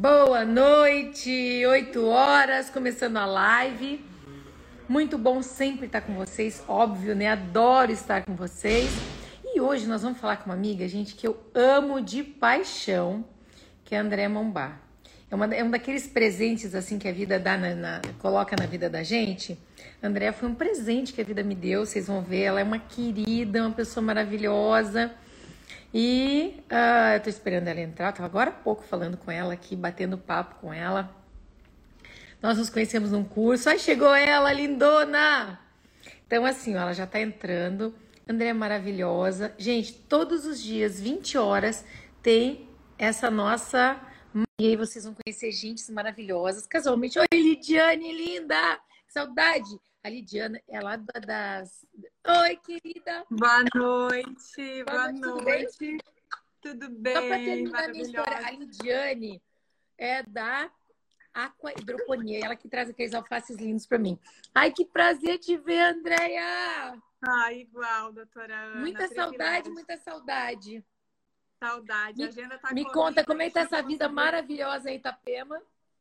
Boa noite, 8 horas, começando a live. Muito bom sempre estar com vocês, óbvio, né? Adoro estar com vocês. E hoje nós vamos falar com uma amiga, gente, que eu amo de paixão, que é a Andréa Mombar. É um daqueles presentes, assim, que a vida dá coloca na vida da gente. A Andréa foi um presente que a vida me deu, vocês vão ver. Ela é uma querida, uma pessoa maravilhosa. E eu tô esperando ela entrar, eu tava agora há pouco falando com ela aqui, batendo papo com ela. Nós nos conhecemos num curso, aí chegou ela, lindona! Então assim, ó, ela já tá entrando, André é maravilhosa. Gente, todos os dias, 20 horas, tem essa nossa... E aí vocês vão conhecer gente maravilhosas, casualmente. Oi, Lidiane, linda! Saudade! A Lidiana é lá das... Oi, querida! Boa noite, Boa noite, tudo bem? Tudo Só para bem, terminar a minha história, maravilhosa. a Lidiane é da Aqua Hidroponia, ela que traz aqueles alfaces lindos para mim. Ai, que prazer te ver, Andréia! Igual, doutora Ana. Muita saudade, Privilégio. muita saudade. Saudade, a agenda tá Me conta, corrida, como a é que gente tá não essa vida conseguiu. maravilhosa em Itapema?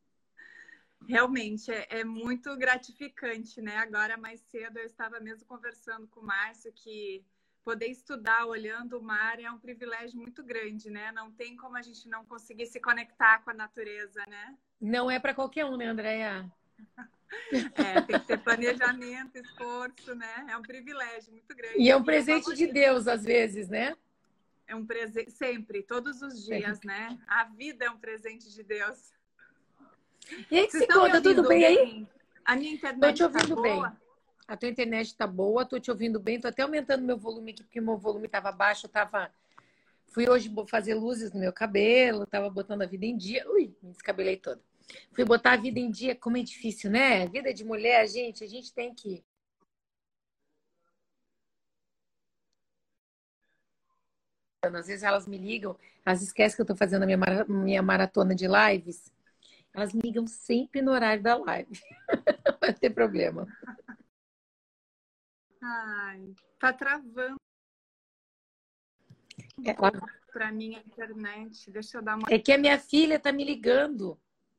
Realmente, é muito gratificante, né? Agora, mais cedo, eu estava mesmo conversando com o Márcio que poder estudar olhando o mar é um privilégio muito grande, né? Não tem como a gente não conseguir se conectar com a natureza, né? Não é para qualquer um, né, Andréia? Tem que ter planejamento, esforço, né? É um privilégio muito grande. E é um E eu presente de valorizo. Deus, às vezes, né? É um presente, sempre, todos os dias, Sempre. né? A vida é um presente de Deus. E aí que Vocês se estão me conta, tudo ouvindo bem aí? bem? A minha Tô te internet tá ouvindo bem. boa? A tua internet tá boa, tô te ouvindo bem, tô até aumentando meu volume aqui, porque meu volume tava baixo, Fui hoje fazer luzes no meu cabelo, tava botando a vida em dia. Ui, me descabelei toda. Fui botar a vida em dia, como é difícil, né? Vida de mulher, a gente tem que... Às vezes elas me ligam, elas esquecem que eu tô fazendo a minha maratona de lives. Elas me ligam sempre no horário da live. Não vai ter problema. Tá travando um Ela... pouco para mim a internet. Deixa eu dar uma. É que a minha filha tá me ligando.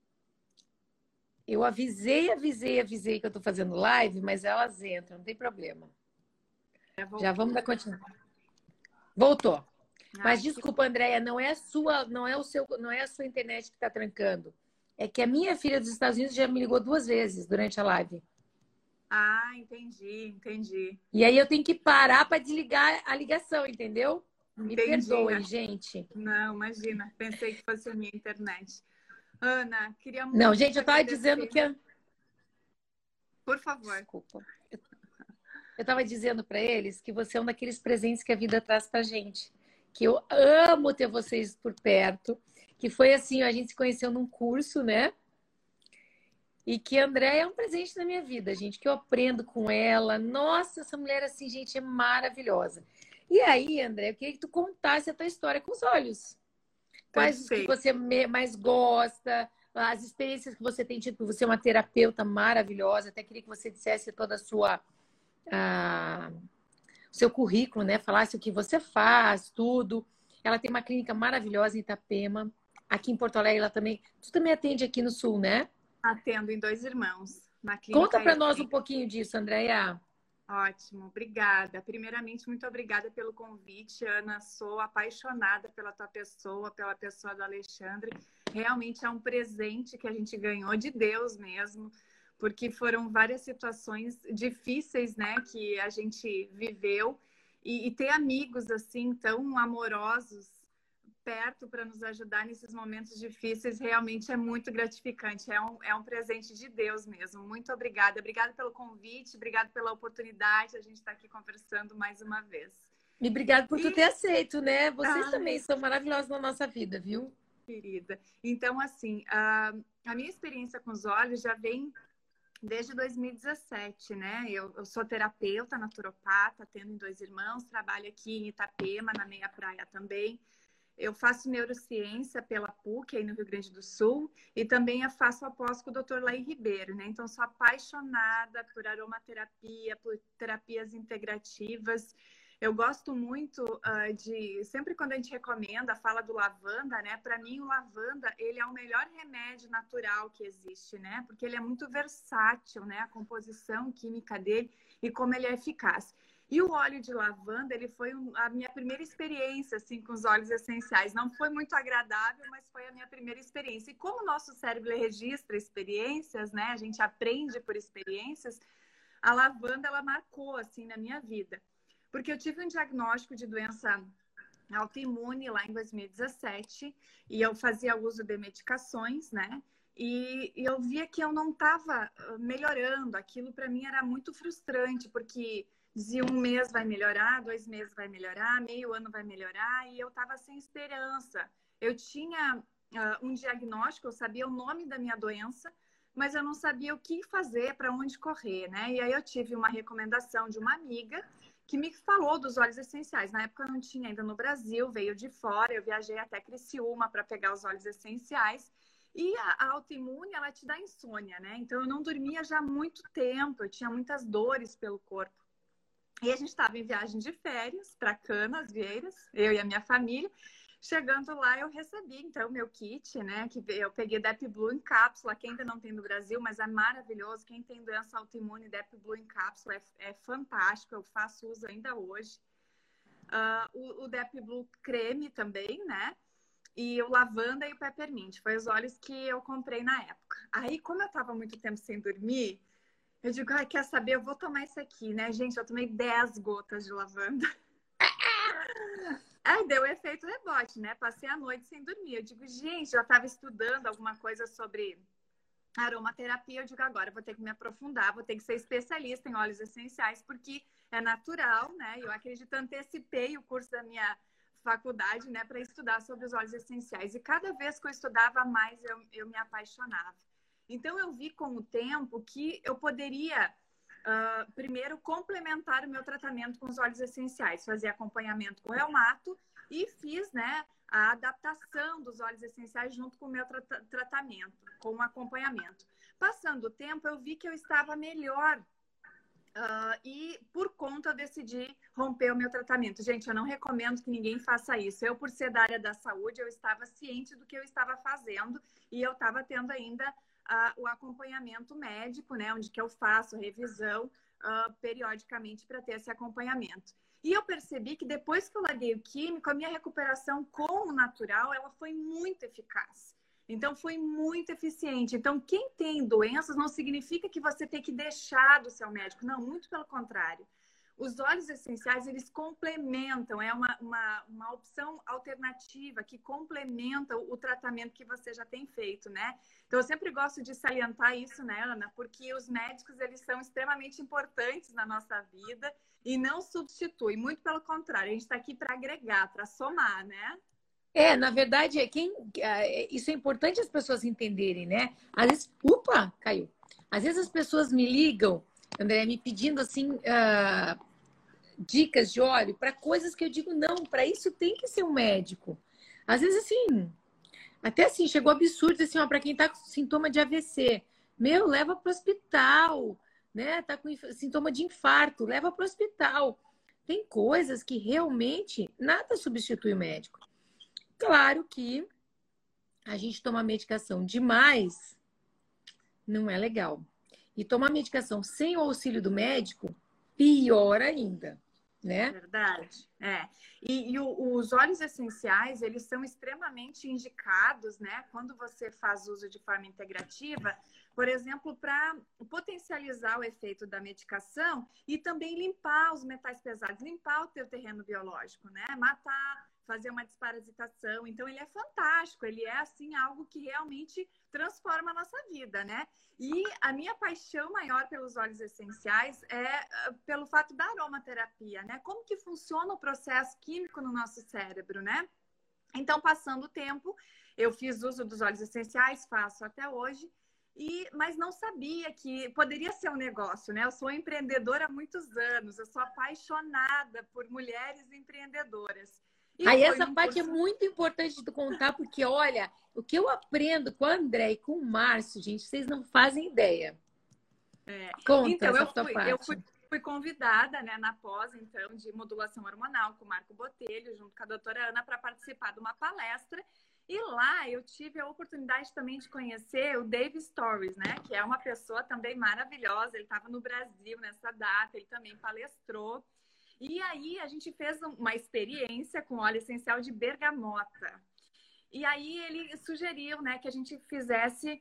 Eu avisei que eu tô fazendo live, mas elas entram, não tem problema. Já vamos dar continuidade. Voltou. Mas desculpa, Andréia, não é a sua internet que está trancando. É que a minha filha dos Estados Unidos já me ligou 2 vezes durante a live. Entendi. E aí eu tenho que parar para desligar a ligação, entendeu? Me Entendi. perdoem, gente. Não, imagina. Pensei que fosse a minha internet. Ana, queria muito Não, gente, eu estava agradecer. dizendo que... Por favor. Desculpa. Eu estava dizendo para eles que você é um daqueles presentes que a vida traz para gente. Que eu amo ter vocês por perto. Que foi assim, a gente se conheceu num curso, né? E que a Andréia é um presente na minha vida, gente, que eu aprendo com ela. Nossa, essa mulher, assim, gente, é maravilhosa. E aí, André, eu queria que tu contasse a tua história com os olhos. Quais os que você mais gosta, as experiências que você tem tido, porque você é uma terapeuta maravilhosa. Até queria que você dissesse toda o seu currículo, né? Falasse o que você faz, tudo. Ela tem uma clínica maravilhosa em Itapema. Aqui em Porto Alegre, ela também... Tu também atende aqui no Sul, né? Atendo em 2 irmãos. Na clínica. Conta para nós um pouquinho disso, Andréia. Ótimo, obrigada. Primeiramente, muito obrigada pelo convite, Ana. Sou apaixonada pela tua pessoa, pela pessoa do Alexandre. Realmente é um presente que a gente ganhou de Deus mesmo, porque foram várias situações difíceis, né, que a gente viveu. E ter amigos assim tão amorosos perto para nos ajudar nesses momentos difíceis realmente é muito gratificante. É um presente de Deus mesmo. Muito obrigada. Obrigada pelo convite, obrigada pela oportunidade. A gente está aqui conversando mais uma vez. E obrigada por tu ter aceito, né? Vocês também são maravilhosos na nossa vida, viu? Querida. Então, assim, a minha experiência com os olhos já vem desde 2017, né? Eu sou terapeuta, naturopata, tendo em 2 irmãos, trabalho aqui em Itapema, na Meia Praia também. Eu faço neurociência pela PUC, aí no Rio Grande do Sul, e também eu faço a pós com o Dr. Laí Ribeiro, né? Então, sou apaixonada por aromaterapia, por terapias integrativas. Eu gosto muito sempre quando a gente recomenda, fala do lavanda, né? Para mim, o lavanda, ele é o melhor remédio natural que existe, né? Porque ele é muito versátil, né? A composição química dele e como ele é eficaz. E o óleo de lavanda, ele foi a minha primeira experiência, assim, com os óleos essenciais. Não foi muito agradável, mas foi a minha primeira experiência. E como o nosso cérebro registra experiências, né? A gente aprende por experiências. A lavanda, ela marcou, assim, na minha vida. Porque eu tive um diagnóstico de doença autoimune lá em 2017 e eu fazia uso de medicações, né? E eu via que eu não estava melhorando. Aquilo para mim era muito frustrante, porque dizia 1 mês vai melhorar, 2 meses vai melhorar, meio ano vai melhorar, e eu estava sem esperança. Eu tinha um diagnóstico, eu sabia o nome da minha doença, mas eu não sabia o que fazer, para onde correr, né? E aí eu tive uma recomendação de uma amiga que me falou dos óleos essenciais. Na época eu não tinha ainda no Brasil, veio de fora, eu viajei até Criciúma para pegar os óleos essenciais. E a autoimune, ela te dá insônia, né? Então eu não dormia já há muito tempo, eu tinha muitas dores pelo corpo. E a gente estava em viagem de férias para Canasvieiras, eu e a minha família. Chegando lá, eu recebi, então, meu kit, né? Que eu peguei Deep Blue em cápsula, que ainda não tem no Brasil, mas é maravilhoso. Quem tem doença autoimune, Deep Blue em cápsula é fantástico. Eu faço uso ainda hoje. O Deep Blue creme também, né? E o lavanda e o peppermint. Foi os óleos que eu comprei na época. Aí, como eu tava muito tempo sem dormir, eu digo, quer saber? Eu vou tomar isso aqui, né? Gente, eu tomei 10 gotas de lavanda. Aí deu efeito rebote, né? Passei a noite sem dormir. Eu digo, gente, eu estava estudando alguma coisa sobre aromaterapia. Eu digo, agora eu vou ter que me aprofundar, vou ter que ser especialista em óleos essenciais, porque é natural, né? Eu acredito, antecipei o curso da minha faculdade, né, para estudar sobre os óleos essenciais. E cada vez que eu estudava mais, eu me apaixonava. Então, eu vi com o tempo que eu poderia... primeiro, complementar o meu tratamento com os óleos essenciais, fazer acompanhamento com o reumato e fiz, né, a adaptação dos óleos essenciais junto com o meu tratamento, com o acompanhamento. Passando o tempo, eu vi que eu estava melhor e, por conta, eu decidi romper o meu tratamento. Gente, eu não recomendo que ninguém faça isso. Eu, por ser da área da saúde, eu estava ciente do que eu estava fazendo e eu estava tendo ainda o acompanhamento médico, né? Onde que eu faço revisão periodicamente para ter esse acompanhamento. E eu percebi que depois que eu larguei o químico, a minha recuperação com o natural, ela foi muito eficaz. Então, foi muito eficiente. Então, quem tem doenças não significa que você tem que deixar do seu médico. Não, muito pelo contrário. Os óleos essenciais, eles complementam, é uma opção alternativa que complementa o tratamento que você já tem feito, né? Então, eu sempre gosto de salientar isso, né, Ana? Porque os médicos, eles são extremamente importantes na nossa vida e não substituem, muito pelo contrário. A gente está aqui para agregar, para somar, né? Na verdade, isso é importante as pessoas entenderem, né? Às vezes, caiu. Às vezes as pessoas me ligam, André, me pedindo assim dicas de óleo para coisas que eu digo não, para isso tem que ser um médico. Às vezes assim, até assim chegou absurdo assim, para quem tá com sintoma de AVC, leva para o hospital, né? Tá com sintoma de infarto, leva para o hospital. Tem coisas que realmente nada substitui o médico. Claro que a gente tomar medicação demais não é legal. E tomar medicação sem o auxílio do médico, pior ainda, né? Verdade. E os óleos essenciais, eles são extremamente indicados, né? Quando você faz uso de forma integrativa, por exemplo, para potencializar o efeito da medicação e também limpar os metais pesados, limpar o teu terreno biológico, né? Matar, fazer uma desparasitação. Então, ele é fantástico. Ele é, assim, algo que realmente transforma a nossa vida, né? E a minha paixão maior pelos óleos essenciais é pelo fato da aromaterapia, né? Como que funciona o processo químico no nosso cérebro, né? Então, passando o tempo, eu fiz uso dos óleos essenciais, faço até hoje, mas não sabia que poderia ser um negócio, né? Eu sou empreendedora há muitos anos, eu sou apaixonada por mulheres empreendedoras. Aí essa parte é muito importante de contar, porque olha, o que eu aprendo com a André e com o Márcio, gente, vocês não fazem ideia. Conta então, essa tua parte. Eu fui fui convidada, né, na pós, então, de modulação hormonal com o Marco Botelho, junto com a doutora Ana, para participar de uma palestra. E lá eu tive a oportunidade também de conhecer o Dave Stories, né, que é uma pessoa também maravilhosa. Ele estava no Brasil nessa data, ele também palestrou. E aí a gente fez uma experiência com óleo essencial de bergamota. E aí ele sugeriu, né, que a gente fizesse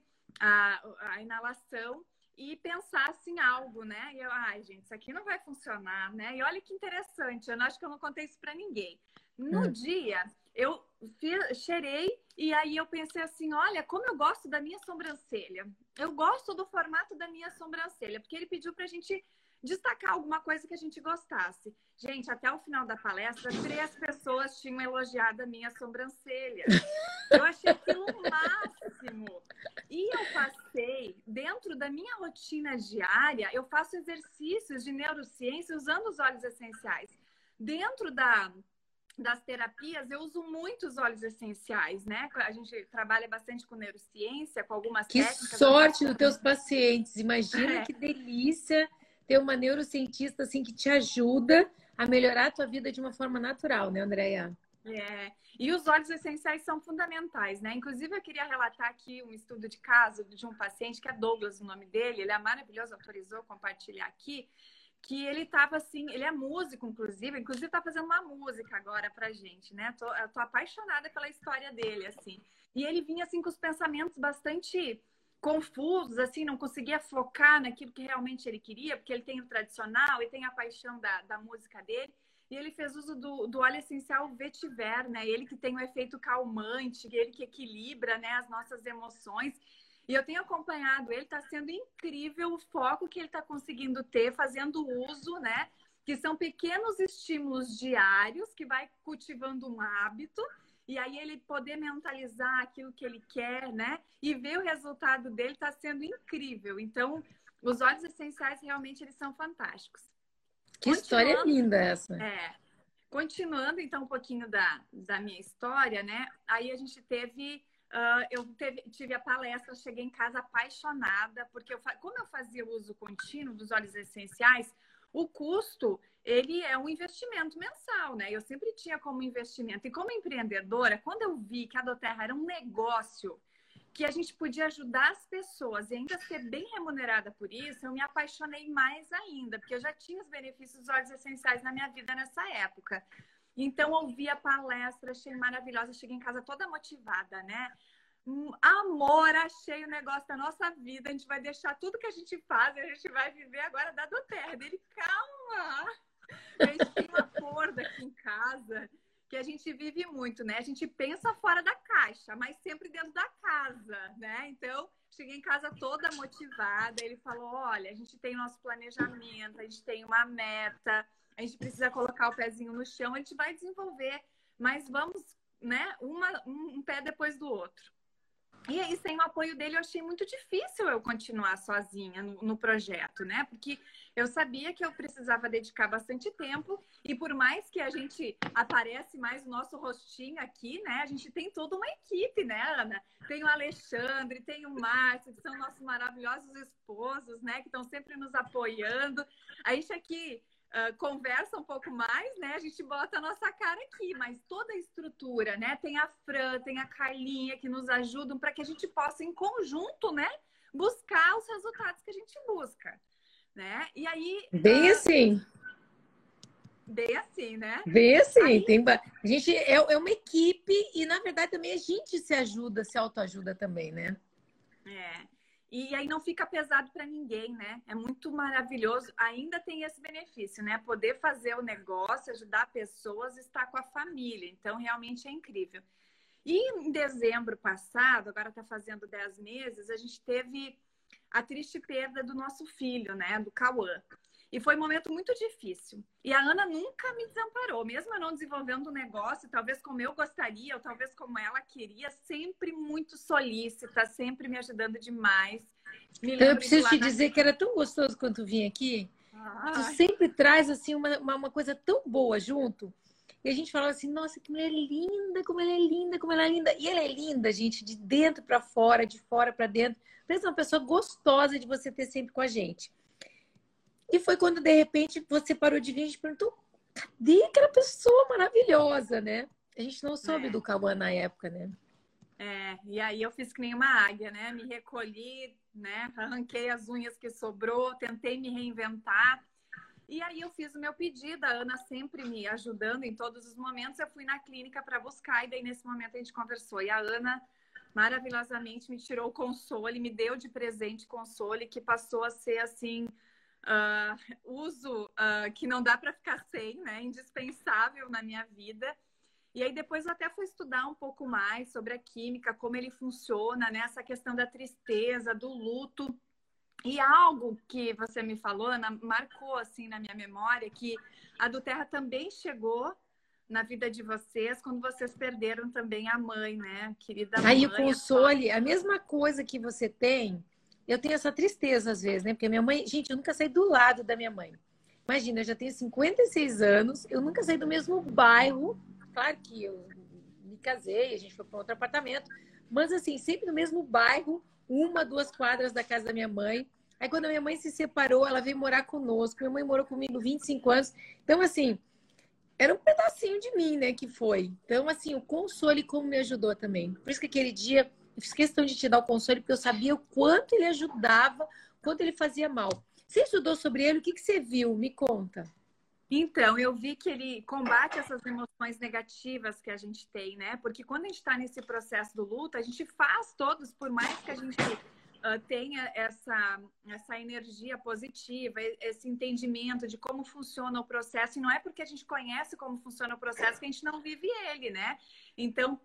a inalação e pensasse em algo, né? E eu, ai, gente, isso aqui não vai funcionar, né? E olha que interessante, eu acho que eu não contei isso para ninguém. No dia, eu cheirei e aí eu pensei assim, olha, como eu gosto da minha sobrancelha. Eu gosto do formato da minha sobrancelha, porque ele pediu pra gente destacar alguma coisa que a gente gostasse. Gente, até o final da palestra, 3 pessoas tinham elogiado a minha sobrancelha. Eu achei aquilo o máximo. E eu passei, dentro da minha rotina diária, eu faço exercícios de neurociência usando os óleos essenciais. Dentro das terapias, eu uso muito os óleos essenciais, né? A gente trabalha bastante com neurociência, com algumas técnicas. Que sorte dos teus pacientes. Imagina que delícia ter uma neurocientista assim que te ajuda a melhorar a tua vida de uma forma natural, né, Andréia? E os óleos essenciais são fundamentais, né? Inclusive, eu queria relatar aqui um estudo de caso de um paciente, que é Douglas, o nome dele, ele é maravilhoso, autorizou compartilhar aqui, que ele estava assim, ele é músico, inclusive tá fazendo uma música agora pra gente, né? Eu tô apaixonada pela história dele, assim. E ele vinha, assim, com os pensamentos bastante confusos, assim, não conseguia focar naquilo que realmente ele queria, porque ele tem o tradicional e tem a paixão da música dele. E ele fez uso do óleo essencial vetiver, né? Ele que tem o efeito calmante, ele que equilibra, né, as nossas emoções. E eu tenho acompanhado ele, está sendo incrível o foco que ele está conseguindo ter, fazendo uso, né? Que são pequenos estímulos diários que vai cultivando um hábito. E aí ele poder mentalizar aquilo que ele quer, né? E ver o resultado dele está sendo incrível. Então, os óleos essenciais realmente eles são fantásticos. Que história linda essa. Continuando, então, um pouquinho da minha história, né? Aí a gente teve... tive a palestra, cheguei em casa apaixonada, porque como eu fazia o uso contínuo dos óleos essenciais, o custo, ele é um investimento mensal, né? Eu sempre tinha como investimento. E como empreendedora, quando eu vi que a doTERRA era um negócio que a gente podia ajudar as pessoas e ainda ser bem remunerada por isso, eu me apaixonei mais ainda, porque eu já tinha os benefícios dos óleos essenciais na minha vida nessa época. Então, ouvi a palestra, achei maravilhosa, cheguei em casa toda motivada, né? Amor, achei o negócio da nossa vida, a gente vai deixar tudo que a gente faz, a gente vai viver agora da doTERRA. Ele, calma! A gente tem um acordo aqui em casa que a gente vive muito, né? A gente pensa fora da caixa, mas sempre dentro da casa, né? Então, cheguei em casa toda motivada, ele falou, olha, a gente tem nosso planejamento, a gente tem uma meta, a gente precisa colocar o pezinho no chão, a gente vai desenvolver, mas vamos, né, um pé depois do outro. E aí, sem o apoio dele, eu achei muito difícil eu continuar sozinha no projeto, né? Porque eu sabia que eu precisava dedicar bastante tempo e por mais que a gente aparece mais o nosso rostinho aqui, né? A gente tem toda uma equipe, né, Ana? Tem o Alexandre, tem o Márcio, que são nossos maravilhosos esposos, né? Que estão sempre nos apoiando. A gente aqui... conversa um pouco mais, né? A gente bota a nossa cara aqui, mas toda a estrutura, né? Tem a Fran, tem a Carlinha que nos ajudam para que a gente possa, em conjunto, né? Buscar os resultados que a gente busca, né? E aí... Bem assim. Bem assim, né? Bem assim. Aí... A gente é uma equipe e, na verdade, também a gente se ajuda, se autoajuda também, né? E aí não fica pesado para ninguém, né? É muito maravilhoso. Ainda tem esse benefício, né? Poder fazer o negócio, ajudar pessoas, estar com a família. Então, realmente é incrível. E em dezembro passado, agora está fazendo 10 meses, a gente teve a triste perda do nosso filho, né? Do Cauã. E foi um momento muito difícil. E a Ana nunca me desamparou, mesmo eu não desenvolvendo o negócio, talvez como eu gostaria, ou talvez como ela queria, sempre muito solícita, sempre me ajudando demais. Então, eu preciso te dizer que era tão gostoso quando tu vinha aqui. Tu sempre traz assim uma coisa tão boa junto. E a gente fala assim, nossa, que mulher linda, como ela é linda, como ela é linda. E ela é linda, gente, de dentro para fora, de fora para dentro. Parece uma pessoa gostosa de você ter sempre com a gente. E foi quando, de repente, você parou de vir e a gente perguntou, cadê aquela pessoa maravilhosa, né? A gente não soube do Cauã na época, né? E aí eu fiz que nem uma águia, né? Me recolhi, né? Arranquei as unhas que sobrou, tentei me reinventar. E aí eu fiz o meu pedido, a Ana sempre me ajudando em todos os momentos. Eu fui na clínica para buscar e daí nesse momento a gente conversou. E a Ana maravilhosamente me tirou o console, me deu de presente console, que passou a ser assim, uso que não dá para ficar sem, né? Indispensável na minha vida. E aí depois eu até fui estudar um pouco mais sobre a química, como ele funciona, né? Essa questão da tristeza, do luto. E algo que você me falou, Ana, marcou assim na minha memória, que a do Terra também chegou na vida de vocês quando vocês perderam também a mãe, né? Querida mãe. Aí o console, a mesma coisa que você tem, eu tenho essa tristeza às vezes, né? Porque minha mãe, gente, eu nunca saí do lado da minha mãe. Imagina, eu já tenho 56 anos, eu nunca saí do mesmo bairro. Claro que eu me casei, a gente foi para outro apartamento, mas assim, sempre no mesmo bairro, 1, 2 quadras da casa da minha mãe. Aí quando a minha mãe se separou, ela veio morar conosco. Minha mãe morou comigo 25 anos. Então, assim, era um pedacinho de mim, né, que foi. Então, assim, o console como me ajudou também. Por isso que aquele dia eu fiz questão de te dar o console, porque eu sabia o quanto ele ajudava, quanto ele fazia mal. Você estudou sobre ele? O que você viu? Me conta. Então, eu vi que ele combate essas emoções negativas que a gente tem, né? Porque quando a gente está nesse processo do luto, a gente faz todos, por mais que a gente tenha essa energia positiva, esse entendimento de como funciona o processo, e não é porque a gente conhece como funciona o processo que a gente não vive ele, né? Então,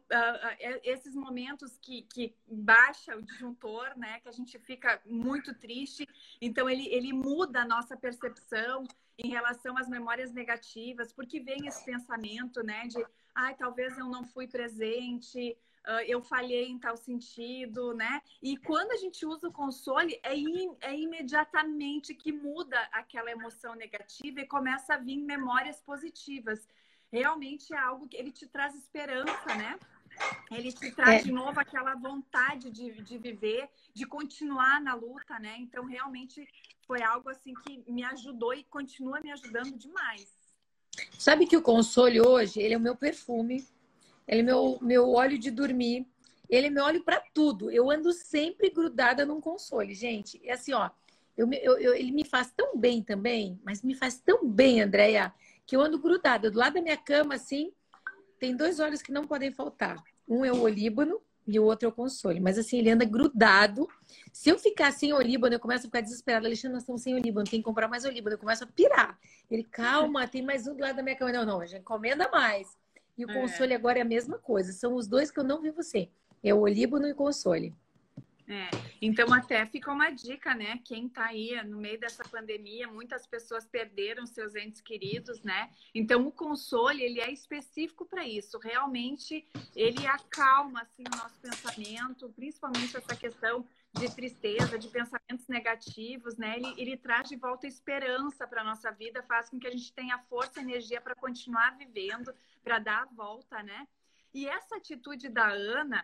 esses momentos que baixa o disjuntor, né? Que a gente fica muito triste, então ele muda a nossa percepção em relação às memórias negativas, porque vem esse pensamento, né, de, ai, talvez eu não fui presente, eu falhei em tal sentido, né? E quando a gente usa o console, é imediatamente que muda aquela emoção negativa e começa a vir memórias positivas. Realmente é algo que ele te traz esperança, né? Ele te traz de novo aquela vontade de viver, de continuar na luta, né? Então, realmente foi algo assim que me ajudou e continua me ajudando demais. Sabe que o console hoje, ele é o meu perfume, ele é meu óleo de dormir, ele é meu óleo para tudo. Eu ando sempre grudada num console, gente. É assim, ó, ele me faz tão bem também, mas me faz tão bem, Andréia, que eu ando grudada. Do lado da minha cama, assim, tem 2 óleos que não podem faltar. Um é o olíbano e o outro é o console. Mas assim, ele anda grudado. Se eu ficar sem olíbano, eu começo a ficar desesperada. Alexandre, nós estamos sem olíbano, tem que comprar mais olíbano. Eu começo a pirar. Ele, calma, tem mais um do lado da minha cama. Não, já encomenda mais. E o console agora é a mesma coisa. São os dois que eu não vi você. É o olíbano e o console. Então até fica uma dica, né? Quem tá aí no meio dessa pandemia, muitas pessoas perderam seus entes queridos, né? Então o console, ele é específico para isso. Realmente, ele acalma assim o nosso pensamento, principalmente essa questão de tristeza, de pensamentos negativos, né? Ele traz de volta esperança para nossa vida, faz com que a gente tenha força e energia para continuar vivendo, para dar a volta, né? E essa atitude da Ana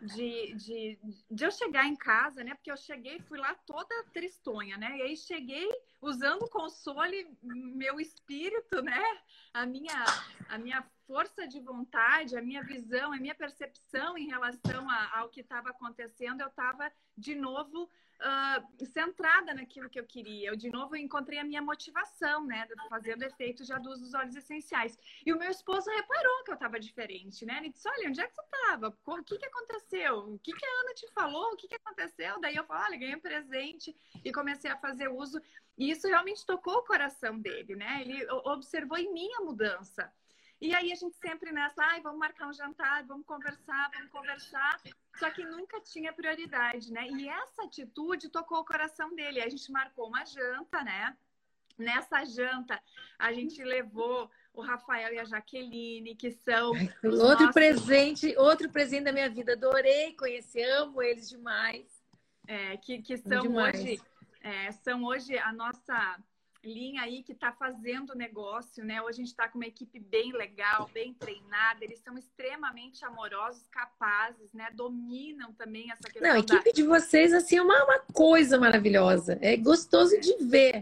de eu chegar em casa, né? Porque eu cheguei, fui lá toda tristonha, né? E aí cheguei usando o console, meu espírito, né? A minha força de vontade, a minha visão, a minha percepção em relação ao que estava acontecendo, eu estava de novo centrada naquilo que eu queria. Eu de novo encontrei a minha motivação, né? Fazendo efeito já dos óleos essenciais. E o meu esposo reparou que eu estava diferente, né? Ele disse, olha, onde é que você estava? O que aconteceu? O que a Ana te falou? O que aconteceu? Daí eu falei, olha, ganhei um presente e comecei a fazer uso. E isso realmente tocou o coração dele, né? Ele observou em mim a mudança. E aí a gente sempre nessa, vamos marcar um jantar, vamos conversar. Só que nunca tinha prioridade, né? E essa atitude tocou o coração dele. A gente marcou uma janta, né? Nessa janta, a gente levou o Rafael e a Jaqueline, que são outro presente da minha vida. Adorei conhecer, amo eles demais. Que são demais. São hoje a nossa linha aí que está fazendo negócio, né? Hoje a gente está com uma equipe bem legal, bem treinada, eles são extremamente amorosos, capazes, né? Dominam também essa questão. Não, a equipe de vocês, assim, é uma coisa maravilhosa. É gostoso de ver.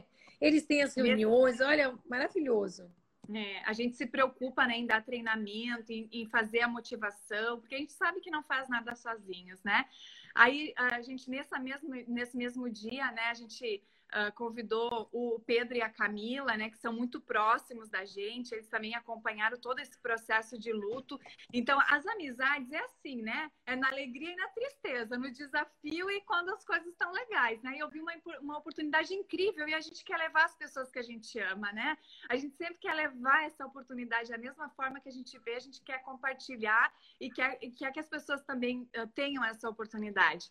eles têm as reuniões, olha, maravilhoso. A gente se preocupa, né, em dar treinamento, em fazer a motivação, porque a gente sabe que não faz nada sozinhos, né? Aí a gente, nesse mesmo dia, né, a gente convidou o Pedro e a Camila, né, que são muito próximos da gente, eles também acompanharam todo esse processo de luto. Então, as amizades é assim, né? É na alegria e na tristeza, no desafio e quando as coisas estão legais, né? E eu vi uma oportunidade incrível e a gente quer levar as pessoas que a gente ama, né? A gente sempre quer levar essa oportunidade da mesma forma que a gente vê, a gente quer compartilhar e quer que as pessoas também tenham essa oportunidade.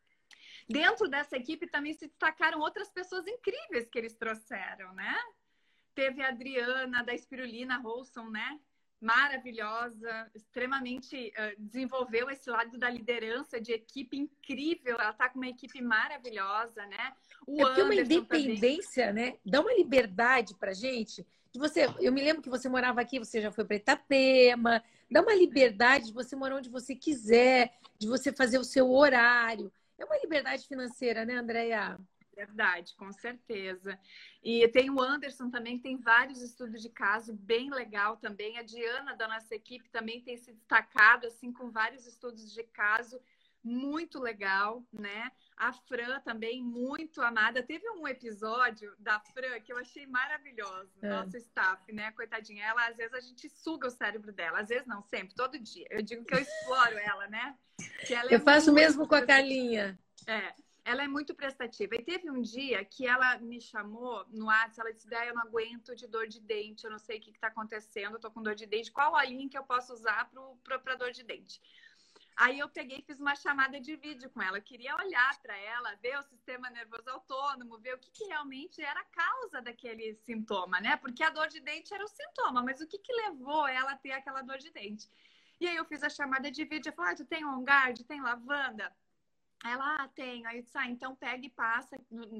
Dentro dessa equipe também se destacaram outras pessoas incríveis que eles trouxeram, né? Teve a Adriana, da Espirulina Rolson, né? Maravilhosa, extremamente desenvolveu esse lado da liderança de equipe incrível. Ela está com uma equipe maravilhosa, né? É porque uma independência, também, né? Dá uma liberdade pra gente. De você, eu me lembro que você morava aqui, você já foi para Itapema. Dá uma liberdade de você morar onde você quiser, de você fazer o seu horário. É uma liberdade financeira, né, Andréia? Verdade, com certeza. E tem o Anderson também, que tem vários estudos de caso, bem legal também. A Diana, da nossa equipe, também tem se destacado, assim, com vários estudos de caso, muito legal, né? A Fran também, muito amada. Teve um episódio da Fran que eu achei maravilhoso. Nosso staff, né? Coitadinha, ela, às vezes, a gente suga o cérebro dela. Às vezes, não, sempre, todo dia. Eu digo que eu exploro ela, né? Que ela eu faço mesmo com a Carlinha. Ela é muito prestativa. E teve um dia que ela me chamou no WhatsApp, ela disse, eu não aguento de dor de dente, eu não sei o que está acontecendo, eu tô com dor de dente, qual olhinho que eu posso usar para dor de dente? Aí eu peguei e fiz uma chamada de vídeo com ela. Eu queria olhar para ela, ver o sistema nervoso autônomo, ver o que realmente era a causa daquele sintoma, né? Porque a dor de dente era o sintoma, mas o que levou ela a ter aquela dor de dente? E aí eu fiz a chamada de vídeo, eu falei, tu tem On Guard, tem lavanda? Ela tem, aí eu disse, então pega e passa,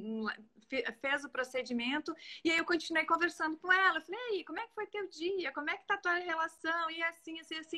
fez o procedimento, e aí eu continuei conversando com ela, eu falei, aí, como é que foi teu dia, como é que tá a tua relação, e assim,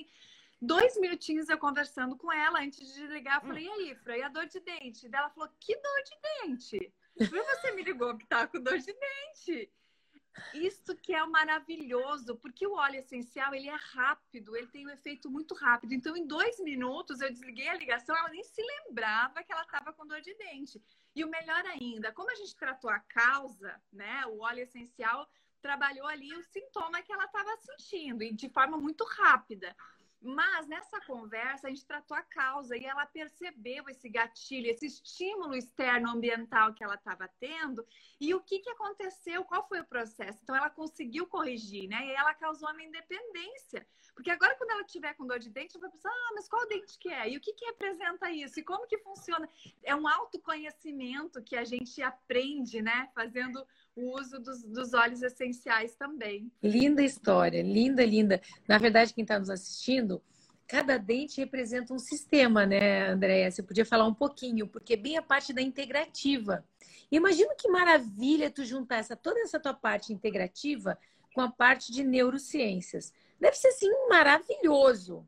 2 minutinhos eu conversando com ela, antes de desligar, eu falei, e aí, Fran, e a dor de dente? Daí ela falou, que dor de dente? Você me ligou que tá com dor de dente. Isso que é o maravilhoso, porque o óleo essencial, ele é rápido, ele tem um efeito muito rápido. Então, em 2 minutos, eu desliguei a ligação, ela nem se lembrava que ela estava com dor de dente. E o melhor ainda, como a gente tratou a causa, né? O óleo essencial trabalhou ali o sintoma que ela estava sentindo, e de forma muito rápida. Mas nessa conversa a gente tratou a causa e ela percebeu esse gatilho, esse estímulo externo ambiental que ela estava tendo e o que aconteceu, qual foi o processo. Então ela conseguiu corrigir, né? E ela causou uma independência. Porque agora quando ela tiver com dor de dente, ela vai pensar, mas qual dente que é? E o que representa isso? E como que funciona? É um autoconhecimento que a gente aprende, né? Fazendo o uso dos óleos essenciais também. Linda história, linda, linda. Na verdade, quem está nos assistindo, cada dente representa um sistema, né, Andréia? Você podia falar um pouquinho, porque é bem a parte da integrativa. Imagina que maravilha tu juntar toda essa tua parte integrativa com a parte de neurociências. Deve ser, assim, maravilhoso.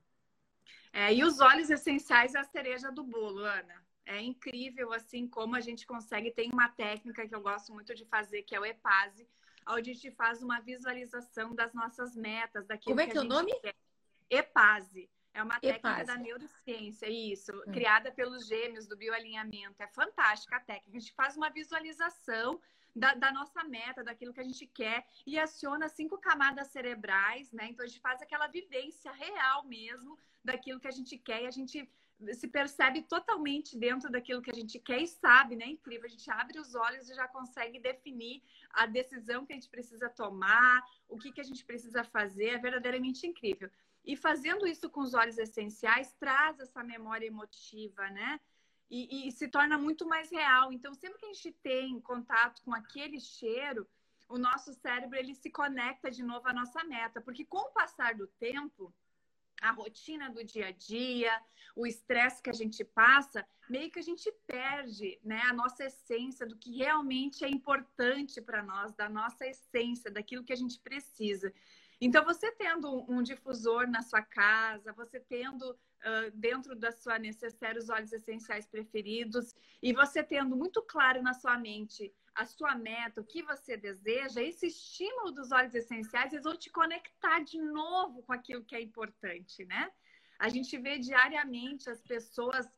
E os óleos essenciais é a cereja do bolo, Ana. É incrível, assim, como a gente consegue. Tem uma técnica que eu gosto muito de fazer, que é o EPASE, onde a gente faz uma visualização das nossas metas, daquilo Como é que é o nome? Quer. EPASE. É uma técnica EPASE. da neurociência, isso, criada pelos gêmeos do bioalinhamento. É fantástica a técnica. A gente faz uma visualização da nossa meta, daquilo que a gente quer, e aciona 5 camadas cerebrais, né? Então a gente faz aquela vivência real mesmo daquilo que a gente quer, e a gente se percebe totalmente dentro daquilo que a gente quer e sabe, né? Incrível. A gente abre os olhos e já consegue definir a decisão que a gente precisa tomar, o que a gente precisa fazer. É verdadeiramente incrível. E fazendo isso com os óleos essenciais, traz essa memória emotiva, né? E se torna muito mais real. Então, sempre que a gente tem contato com aquele cheiro, o nosso cérebro ele se conecta de novo à nossa meta. Porque com o passar do tempo, a rotina do dia a dia, o estresse que a gente passa, meio que a gente perde, né, a nossa essência do que realmente é importante para nós, da nossa essência, daquilo que a gente precisa. Então, você tendo um difusor na sua casa, você tendo dentro da sua necessaire os óleos essenciais preferidos e você tendo muito claro na sua mente a sua meta, o que você deseja, esse estímulo dos óleos essenciais, eles vão te conectar de novo com aquilo que é importante, né? A gente vê diariamente as pessoas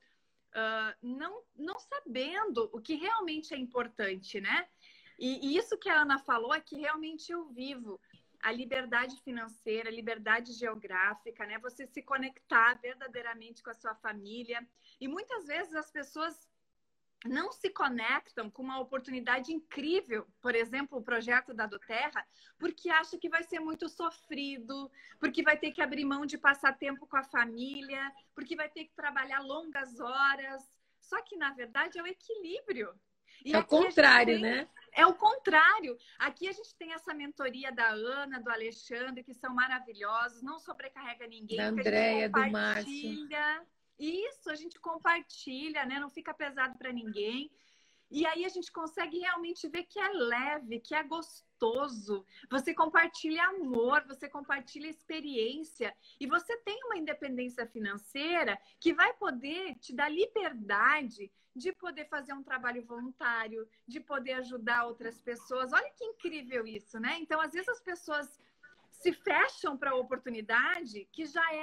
não sabendo o que realmente é importante, né? E isso que a Ana falou é que realmente eu vivo. A liberdade financeira, a liberdade geográfica, né? Você se conectar verdadeiramente com a sua família. E muitas vezes as pessoas não se conectam com uma oportunidade incrível, por exemplo, o projeto da do Terra, porque acha que vai ser muito sofrido, porque vai ter que abrir mão de passar tempo com a família, porque vai ter que trabalhar longas horas. Só que, na verdade, é o equilíbrio. E é o contrário, né? É o contrário. Aqui a gente tem essa mentoria da Ana, do Alexandre, que são maravilhosos, não sobrecarrega ninguém, Da porque a gente Andréia, do Márcio. compartilha. Isso, a gente compartilha, né? Não fica pesado para ninguém. E aí a gente consegue realmente ver que é leve, que é gostoso. Você compartilha amor, você compartilha experiência e você tem uma independência financeira que vai poder te dar liberdade de poder fazer um trabalho voluntário, de poder ajudar outras pessoas. Olha que incrível isso, né? Então, às vezes as pessoas se fecham para a oportunidade que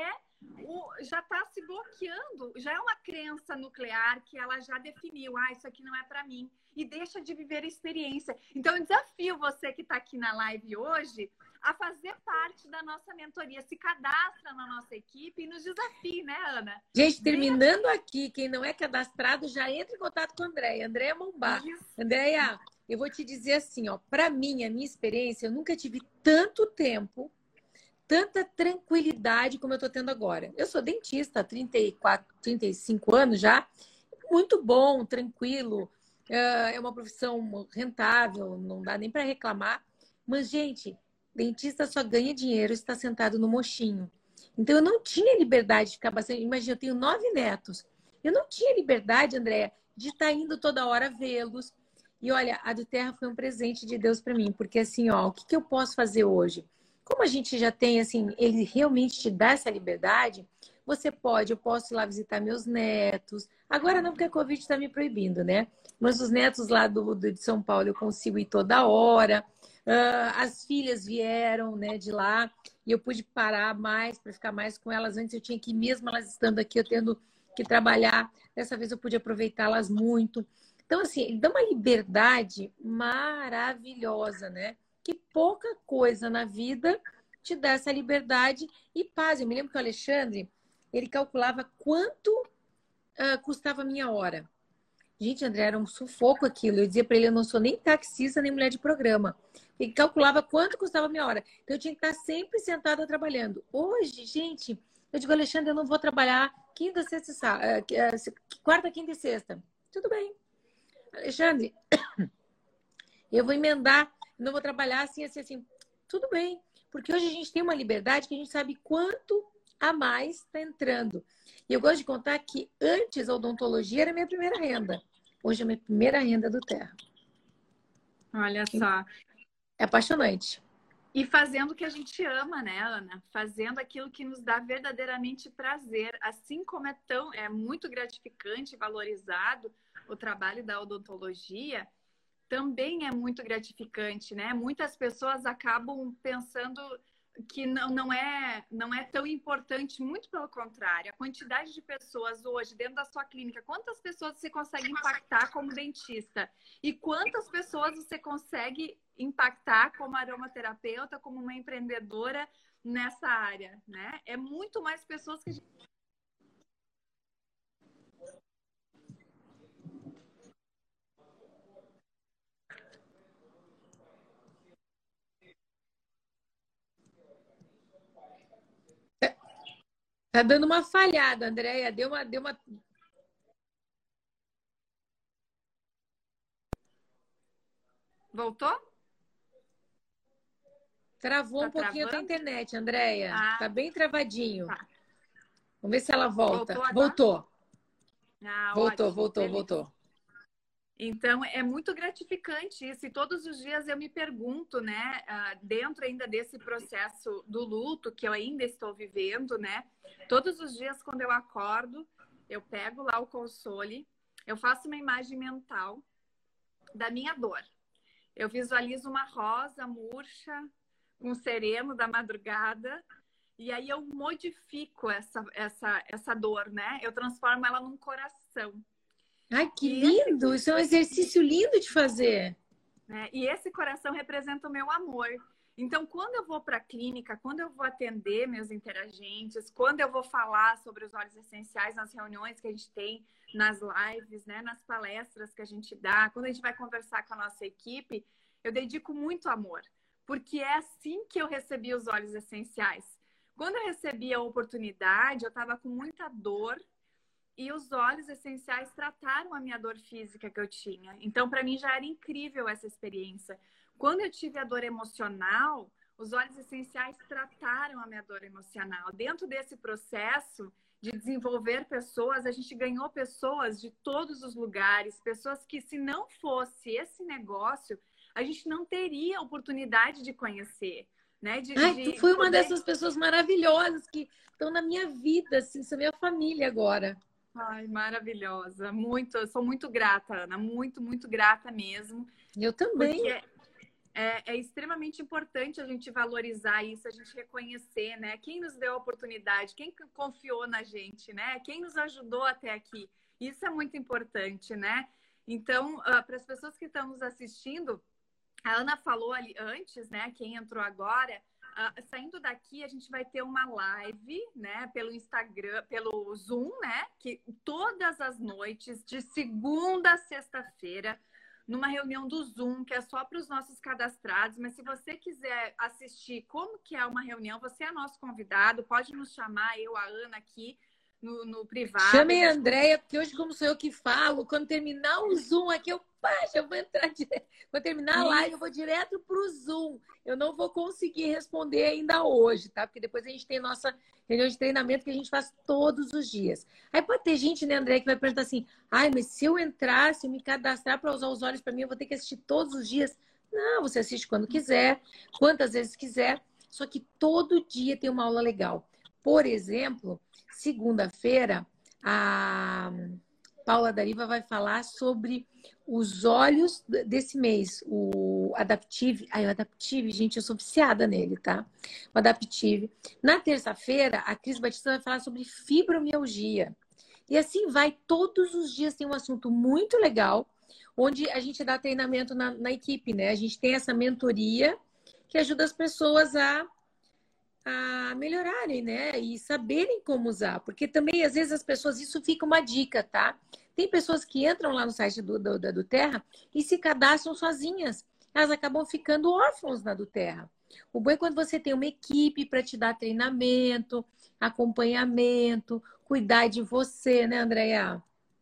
já está se bloqueando, já é uma crença nuclear que ela já definiu, isso aqui não é para mim, e deixa de viver a experiência. Então, eu desafio você que está aqui na live hoje a fazer parte da nossa mentoria, se cadastra na nossa equipe e nos desafie, né, Ana? Gente, terminando aqui, quem não é cadastrado já entra em contato com a Andréia. Andréia Mombar. Andréia, eu vou te dizer assim, ó, para mim, a minha experiência, eu nunca tive tanto tempo, tanta tranquilidade como eu tô tendo agora. Eu sou dentista há 34, 35 anos já, muito bom, tranquilo, é uma profissão rentável, não dá nem para reclamar. Mas, gente, dentista só ganha dinheiro se está sentado no mochinho. Então, eu não tinha liberdade de ficar bastante. Imagina, eu tenho 9 netos. Eu não tinha liberdade, Andréia, de estar indo toda hora vê-los. E olha, a do Terra foi um presente de Deus para mim, porque assim, ó, o que eu posso fazer hoje? Como a gente já tem, assim, ele realmente te dá essa liberdade, eu posso ir lá visitar meus netos. Agora não, porque a Covid está me proibindo, né? Mas os netos lá de São Paulo eu consigo ir toda hora. As filhas vieram, né, de lá e eu pude parar mais para ficar mais com elas. Antes eu tinha que ir, mesmo elas estando aqui, eu tendo que trabalhar. Dessa vez eu pude aproveitá-las muito. Então, assim, ele dá uma liberdade maravilhosa, né? Que pouca coisa na vida te dá essa liberdade e paz. Eu me lembro que o Alexandre, ele calculava quanto custava a minha hora. Gente, André, era um sufoco aquilo. Eu dizia para ele, eu não sou nem taxista, nem mulher de programa. Ele calculava quanto custava a minha hora. Então, eu tinha que estar sempre sentada trabalhando. Hoje, gente, eu digo, Alexandre, eu não vou trabalhar quinta, sexta e sábado, quarta, quinta e sexta. Tudo bem. Alexandre, eu vou emendar, não vou trabalhar assim, assim, assim. Tudo bem. Porque hoje a gente tem uma liberdade que a gente sabe quanto a mais está entrando. E eu gosto de contar que antes a odontologia era a minha primeira renda. Hoje é a minha primeira renda do Terra. Olha só. É apaixonante. E fazendo o que a gente ama, né, Ana? Fazendo aquilo que nos dá verdadeiramente prazer. Assim como é muito gratificante e valorizado o trabalho da odontologia, também é muito gratificante, né? Muitas pessoas acabam pensando que não é tão importante, muito pelo contrário. A quantidade de pessoas hoje dentro da sua clínica, quantas pessoas você consegue impactar como dentista? E quantas pessoas você consegue impactar como aromaterapeuta, como uma empreendedora nessa área, né? É muito mais pessoas que a gente... Tá dando uma falhada, Andréia. Deu uma... Voltou? Travou Tá um pouquinho a tua travando? internet, Andréia. Tá bem travadinho. Tá. Vamos ver se ela volta. Voltou agora? Voltou. Ah, Voltou, ótimo. voltou, Beleza. voltou. Então, é muito gratificante isso. E todos os dias eu me pergunto, né, dentro ainda desse processo do luto que eu ainda estou vivendo, né? Todos os dias, quando eu acordo, eu pego lá o console, eu faço uma imagem mental da minha dor. Eu visualizo uma rosa murcha, um sereno da madrugada, e aí eu modifico essa dor, né? Eu transformo ela num coração. Ai, que lindo! Isso é um exercício lindo de fazer. Né? E esse coração representa o meu amor. Então, quando eu vou para a clínica, quando eu vou atender meus interagentes, quando eu vou falar sobre os óleos essenciais nas reuniões que a gente tem, nas lives, né, nas palestras que a gente dá, quando a gente vai conversar com a nossa equipe, eu dedico muito amor, porque é assim que eu recebi os óleos essenciais. Quando eu recebi a oportunidade, eu estava com muita dor, e os óleos essenciais trataram a minha dor física que eu tinha. Então, para mim, já era incrível essa experiência. Quando eu tive a dor emocional, os óleos essenciais trataram a minha dor emocional. Dentro desse processo de desenvolver pessoas, a gente ganhou pessoas de todos os lugares, pessoas que, se não fosse esse negócio, a gente não teria oportunidade de conhecer. Né? Ai, tu foi uma dessas pessoas maravilhosas que estão na minha vida, assim, são minha família agora. Ai, maravilhosa. Muito, eu sou muito grata, Ana. Muito, muito grata mesmo. Eu também. Porque é extremamente importante a gente valorizar isso, a gente reconhecer, né? Quem nos deu a oportunidade, quem confiou na gente, né? Quem nos ajudou até aqui. Isso é muito importante, né? Então, para as pessoas que estão nos assistindo, a Ana falou ali antes, né? Quem entrou agora, saindo daqui, a gente vai ter uma live, né? Pelo Instagram, pelo Zoom, né? Que todas as noites, de segunda a sexta-feira, numa reunião do Zoom, que é só para os nossos cadastrados. Mas se você quiser assistir como que é uma reunião, você é nosso convidado, pode nos chamar, eu, a Ana, aqui no privado. Chamem a Andréia, porque hoje, como sou eu que falo, quando terminar o Zoom aqui, eu vou entrar direto. Quando terminar a live, eu vou direto para o Zoom. Eu não vou conseguir responder ainda hoje, tá? Porque depois a gente tem nossa reunião de treinamento que a gente faz todos os dias. Aí pode ter gente, né, André, que vai perguntar assim: ai, mas se eu entrar, se eu me cadastrar para usar os olhos para mim, eu vou ter que assistir todos os dias. Não, você assiste quando quiser, quantas vezes quiser, só que todo dia tem uma aula legal. Por exemplo, segunda-feira, a Paula Dariva vai falar sobre os olhos desse mês, o Adaptive. Ai, o Adaptive, gente, eu sou viciada nele, tá? O Adaptive. Na terça-feira, a Cris Batista vai falar sobre fibromialgia. E assim vai, todos os dias tem um assunto muito legal, onde a gente dá treinamento na equipe, né? A gente tem essa mentoria que ajuda as pessoas a melhorarem, né? E saberem como usar. Porque também, às vezes, as pessoas... Isso fica uma dica, tá? Tem pessoas que entram lá no site do Terra e se cadastram sozinhas. Elas acabam ficando órfãos na do Terra. O bom é quando você tem uma equipe para te dar treinamento, acompanhamento, cuidar de você, né, Andréia?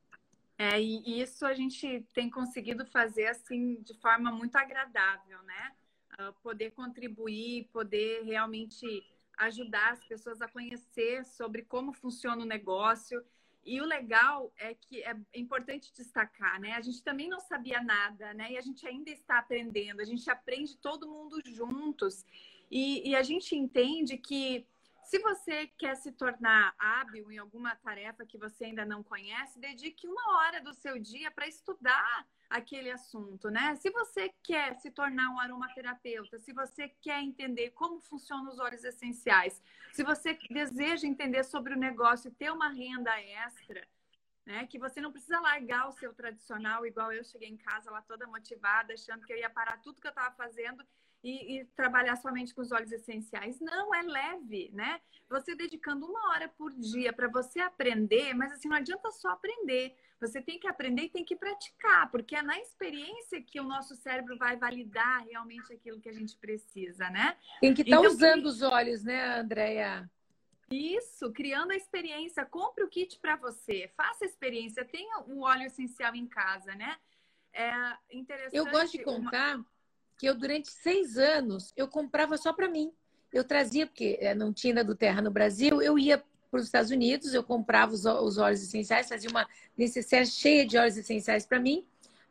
E isso a gente tem conseguido fazer assim de forma muito agradável, né? Poder contribuir, poder realmente ajudar as pessoas a conhecer sobre como funciona o negócio. E o legal é que é importante destacar, né? A gente também não sabia nada, né? E a gente ainda está aprendendo, a gente aprende todo mundo juntos. E a gente entende que se você quer se tornar hábil em alguma tarefa que você ainda não conhece, dedique 1 hora do seu dia para estudar aquele assunto, né? Se você quer se tornar um aromaterapeuta, se você quer entender como funcionam os óleos essenciais, se você deseja entender sobre o negócio e ter uma renda extra, né? Que você não precisa largar o seu tradicional, igual eu cheguei em casa lá toda motivada, achando que eu ia parar tudo que eu estava fazendo e trabalhar somente com os óleos essenciais. Não, é leve, né? Você dedicando 1 hora por dia para você aprender, mas assim, não adianta só aprender. Você tem que aprender e tem que praticar, porque é na experiência que o nosso cérebro vai validar realmente aquilo que a gente precisa, né? Tem que estar usando os óleos, né, Andréia? Isso, criando a experiência. Compre o kit para você, faça a experiência, tenha um óleo essencial em casa, né? É interessante. Eu gosto de contar que eu, durante 6 anos, eu comprava só para mim. Eu trazia, porque não tinha ainda do Terra no Brasil, eu ia para os Estados Unidos, eu comprava os óleos essenciais, fazia uma necessaire cheia de óleos essenciais para mim.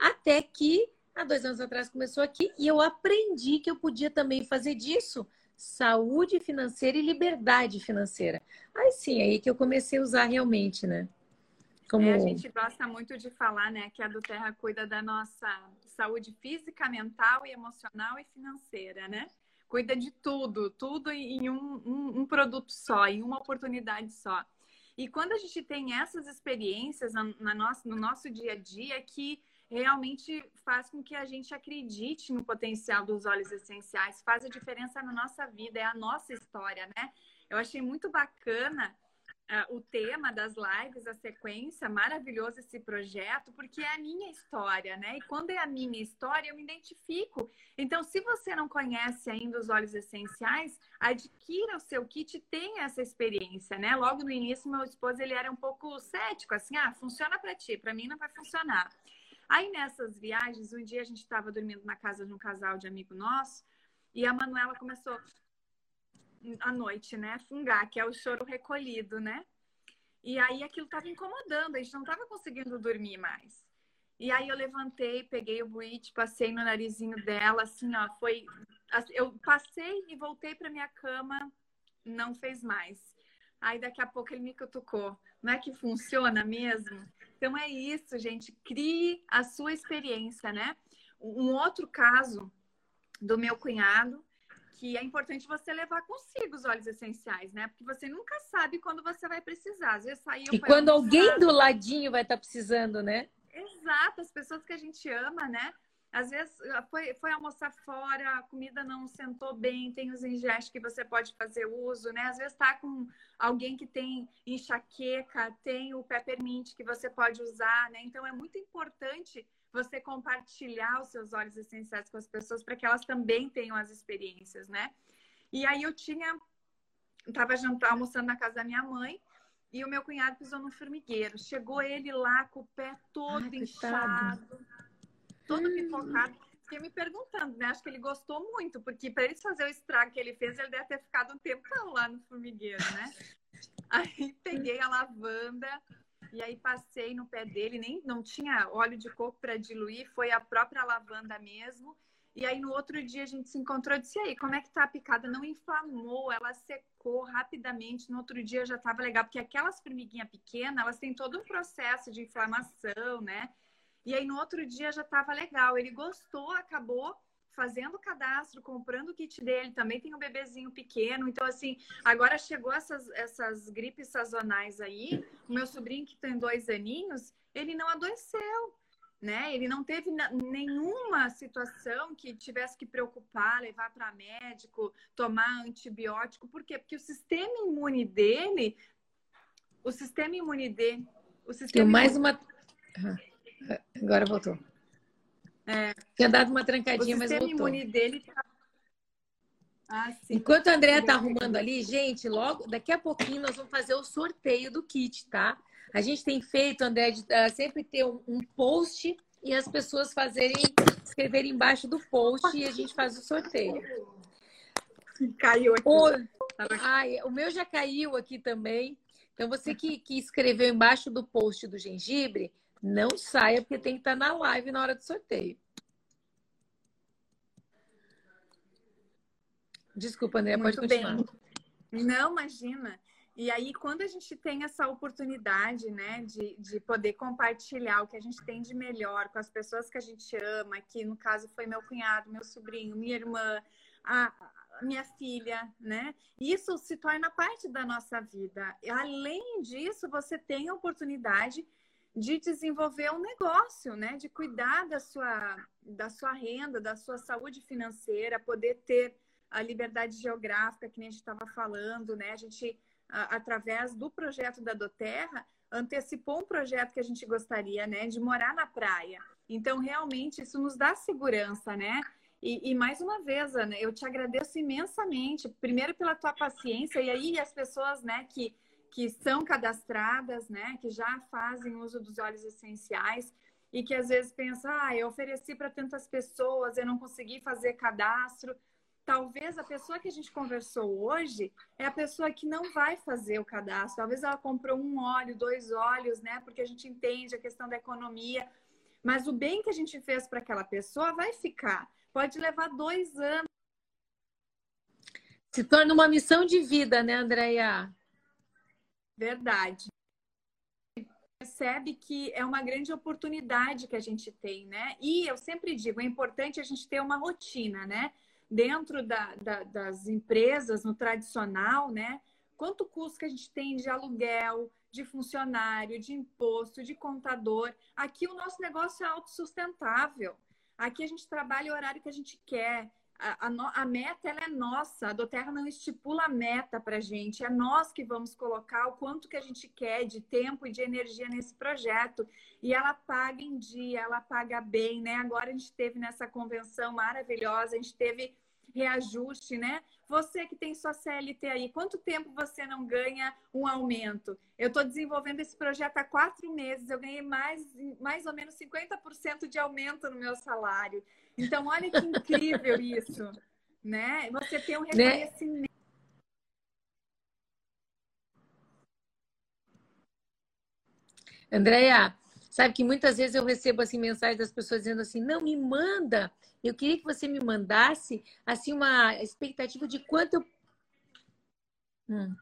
Até que, há 2 anos atrás, começou aqui e eu aprendi que eu podia também fazer disso saúde financeira e liberdade financeira. Aí sim, aí que eu comecei a usar realmente, né? A Como gente gosta muito de falar, né, que a do Terra cuida da nossa saúde física, mental e emocional e financeira, né? Cuida de tudo, tudo em um produto só, em uma oportunidade só. E quando a gente tem essas experiências no nosso dia a dia, que realmente faz com que a gente acredite no potencial dos óleos essenciais, faz a diferença na nossa vida, é a nossa história, né? Eu achei muito bacana o tema das lives, a sequência, maravilhoso esse projeto, porque é a minha história, né? E quando é a minha história, eu me identifico. Então, se você não conhece ainda os óleos essenciais, adquira o seu kit e tenha essa experiência, né? Logo no início, meu esposo, ele era um pouco cético, assim, funciona para ti, para mim não vai funcionar. Aí, nessas viagens, um dia a gente estava dormindo na casa de um casal de amigo nosso, e a Manuela começou à noite, né? Fungar, que é o choro recolhido, né? E aí aquilo estava incomodando, a gente não estava conseguindo dormir mais. E aí eu levantei, peguei o Brit, passei no narizinho dela, assim, ó, foi... Eu passei e voltei para minha cama, não fez mais. Aí daqui a pouco ele me cutucou. Não é que funciona mesmo? Então é isso, gente, crie a sua experiência, né? Um outro caso do meu cunhado, que é importante você levar consigo os óleos essenciais, né? Porque você nunca sabe quando você vai precisar. Às vezes saiu e para quando alguém almoçar. do ladinho vai estar precisando, né? Exato, as pessoas que a gente ama, né? Às vezes foi almoçar fora, a comida não sentou bem, tem os ingestos que você pode fazer uso, né? Às vezes tá com alguém que tem enxaqueca, tem o peppermint que você pode usar, né? Então é muito importante você compartilhar os seus óleos essenciais com as pessoas para que elas também tenham as experiências, né? E aí eu tava almoçando na casa da minha mãe e o meu cunhado pisou no formigueiro. Chegou ele lá com o pé todo inchado, todo pipocado. Fiquei me perguntando, né? Acho que ele gostou muito, porque para ele fazer o estrago que ele fez, ele deve ter ficado um tempão lá no formigueiro, né? Aí peguei a lavanda e aí passei no pé dele, nem não tinha óleo de coco para diluir, foi a própria lavanda mesmo. E aí no outro dia a gente se encontrou e disse: "E aí, como é que tá a picada?" Não inflamou, ela secou rapidamente. No outro dia já estava legal, porque aquelas formiguinhas pequenas, elas têm todo um processo de inflamação, né? E aí no outro dia já estava legal. Ele gostou, acabou fazendo o cadastro, comprando o kit dele. Também tem um bebezinho pequeno. Então, assim, agora chegou essas gripes sazonais aí. O meu sobrinho, que tem 2 aninhos, ele não adoeceu, né? Ele não teve nenhuma situação que tivesse que preocupar, levar para médico, tomar antibiótico. Por quê? Porque o sistema imune dele, o sistema imune dele, o Tem sistema mais imune, uma. Agora voltou. Tinha dado uma o trancadinha, mas sistema voltou. imune dele. Sim. Enquanto a Andrea tá arrumando ali, gente, logo daqui a pouquinho nós vamos fazer o sorteio do kit, tá? A gente tem feito, André, de sempre ter um post e as pessoas escreverem embaixo do post e a gente faz o sorteio. Caiu aqui. O meu já caiu aqui também. Então, você que escreveu embaixo do post do gengibre, não saia, porque tem que estar na live na hora do sorteio. Desculpa, André, pode continuar. Muito bem. Não, imagina. E aí, quando a gente tem essa oportunidade, né, de poder compartilhar o que a gente tem de melhor com as pessoas que a gente ama, que no caso foi meu cunhado, meu sobrinho, minha irmã, a minha filha, né? Isso se torna parte da nossa vida. Além disso, você tem a oportunidade de desenvolver um negócio, né? De cuidar da sua renda, da sua saúde financeira, poder ter a liberdade geográfica, que nem a gente estava falando, né? A gente, através do projeto da doTERRA, antecipou um projeto que a gente gostaria, né? De morar na praia. Então, realmente, isso nos dá segurança, né? E mais uma vez, Ana, eu te agradeço imensamente, primeiro pela tua paciência, e aí as pessoas, né, que são cadastradas, né, que já fazem uso dos óleos essenciais, e que às vezes pensam, eu ofereci para tantas pessoas, eu não consegui fazer cadastro. Talvez a pessoa que a gente conversou hoje é a pessoa que não vai fazer o cadastro. Talvez ela comprou 1 óleo, 2 óleos, né? Porque a gente entende a questão da economia. Mas o bem que a gente fez para aquela pessoa vai ficar. Pode levar 2 anos. Se torna uma missão de vida, né, Andréia? Verdade. Percebe que é uma grande oportunidade que a gente tem, né? E eu sempre digo, é importante a gente ter uma rotina, né? Dentro das empresas, no tradicional, né? Quanto custo que a gente tem de aluguel, de funcionário, de imposto, de contador. Aqui o nosso negócio é autossustentável. Aqui a gente trabalha o horário que a gente quer. A meta ela é nossa, a Doterra não estipula a meta para a gente, é nós que vamos colocar o quanto que a gente quer de tempo e de energia nesse projeto. E ela paga em dia, ela paga bem, né? Agora a gente teve nessa convenção maravilhosa, a gente teve reajuste, né? Você que tem sua CLT aí, quanto tempo você não ganha um aumento? Eu estou desenvolvendo esse projeto há 4 meses, eu ganhei mais ou menos 50% de aumento no meu salário. Então, olha que incrível isso, né? Você tem um Né? reconhecimento. Andréia, sabe que muitas vezes eu recebo assim mensagens das pessoas dizendo assim, não me manda. Eu queria que você me mandasse assim uma expectativa de quanto eu. Hum.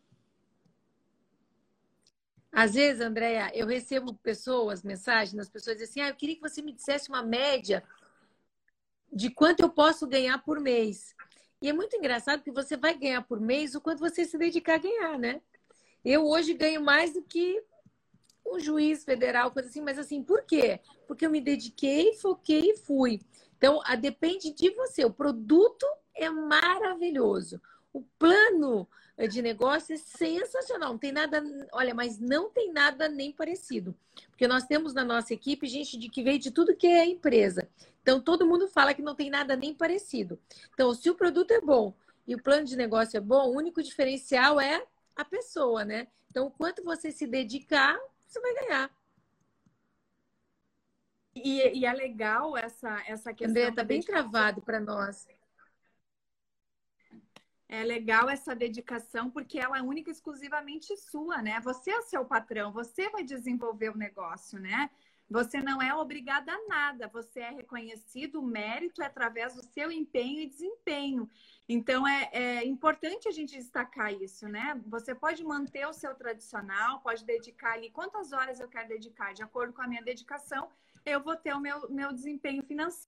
Às vezes, Andréia, eu recebo mensagens das pessoas dizem assim, eu queria que você me dissesse uma média de quanto eu posso ganhar por mês. E é muito engraçado que você vai ganhar por mês o quanto você se dedicar a ganhar, né? Eu hoje ganho mais do que um juiz federal, coisa assim, mas assim, por quê? Porque eu me dediquei, foquei e fui. Então, depende de você. O produto é maravilhoso. O plano de negócio é sensacional. Não tem nada, olha, mas não tem nada nem parecido. Porque nós temos na nossa equipe gente de que veio de tudo que é empresa. Então, todo mundo fala que não tem nada nem parecido. Então, se o produto é bom e o plano de negócio é bom, o único diferencial é a pessoa, né? Então, o quanto você se dedicar, você vai ganhar. E é legal essa André, questão tá da bem dedicação. travado para nós. É legal essa dedicação porque ela é única e exclusivamente sua, né? Você é o seu patrão, você vai desenvolver o negócio, né? Você não é obrigada a nada, você é reconhecido, o mérito é através do seu empenho e desempenho. Então, é importante a gente destacar isso, né? Você pode manter o seu tradicional, pode dedicar ali quantas horas eu quero dedicar, de acordo com a minha dedicação, eu vou ter o meu desempenho financeiro.